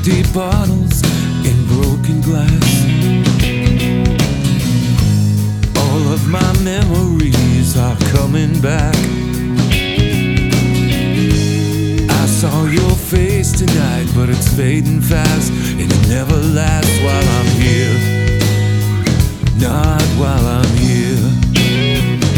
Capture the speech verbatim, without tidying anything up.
empty bottles in broken glass. All of my memories are coming back. I saw your face tonight, but it's fading fast, and it never lasts while I'm here. Not while I'm here.